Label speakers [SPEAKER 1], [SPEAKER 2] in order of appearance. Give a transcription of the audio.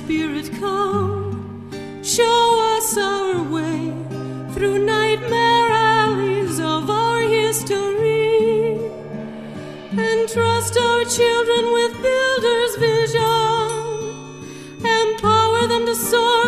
[SPEAKER 1] Spirit, come, show us our way through nightmare alleys of our history, and trust our children with builder's vision, empower them to soar